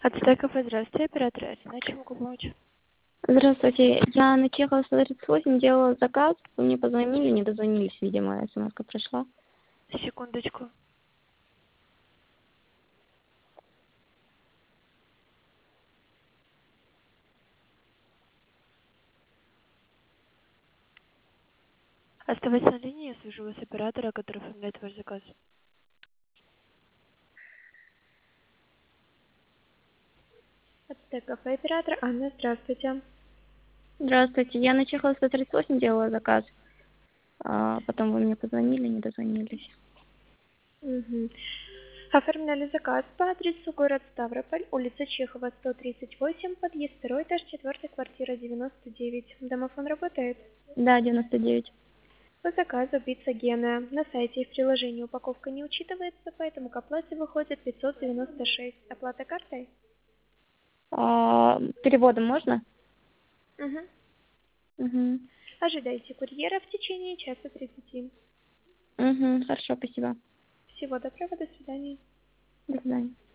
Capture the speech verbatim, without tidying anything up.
Ацтеков, здравствуйте, оператор Арина. Чем могу помочь? Здравствуйте. Я на Чехова сто тридцать восемь делала заказ. Вы мне позвонили, не дозвонились, видимо, смс-ка прошла. Секундочку. Оставайтесь на линии, я свяжу вас с оператора, который оформляет ваш заказ. Ацтеков, оператор Анна, здравствуйте. Здравствуйте. Я на Чехова сто тридцать восемь делала заказ. А потом вы мне позвонили, не дозвонились. Угу. Оформляли заказ по адресу город Ставрополь, улица Чехова, сто тридцать восемь, подъезд второй этаж, четвертая квартира, девяносто девять. Домофон работает? Да, девяносто девять. По заказу пицца Гена. На сайте и в приложении упаковка не учитывается, поэтому к оплате выходит пятьсот девяносто шесть. Оплата картой? А, переводом можно? Угу. Угу. Ожидайте курьера в течение часа тридцати. Угу. Хорошо, спасибо. Всего доброго, до свидания. До свидания.